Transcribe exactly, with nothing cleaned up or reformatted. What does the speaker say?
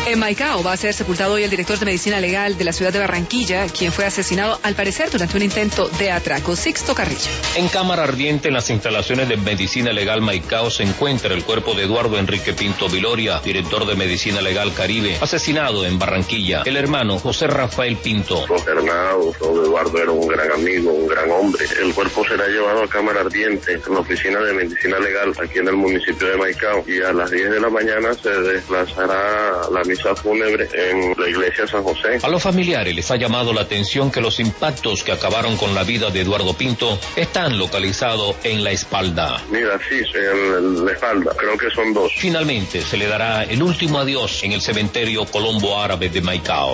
En Maicao va a ser sepultado hoy el director de Medicina Legal de la ciudad de Barranquilla, quien fue asesinado al parecer durante un intento de atraco. Sixto Carrillo. En cámara ardiente, en las instalaciones de Medicina Legal Maicao, se encuentra el cuerpo de Eduardo Enrique Pinto Viloria, director de Medicina Legal Caribe, asesinado en Barranquilla. El hermano José Rafael Pinto. Los hermanos, Eduardo era un gran amigo, un gran hombre. El cuerpo será llevado a cámara ardiente en la oficina de Medicina Legal aquí en el municipio de Maicao, y a las diez de la mañana se desplazará la misa fúnebre en la iglesia San José. A los familiares les ha llamado la atención que los impactos que acabaron con la vida de Eduardo Pinto están localizados en la espalda. Mira, sí, en la espalda, creo que son dos. Finalmente se le dará el último adiós en el cementerio Colombo Árabe de Maicao.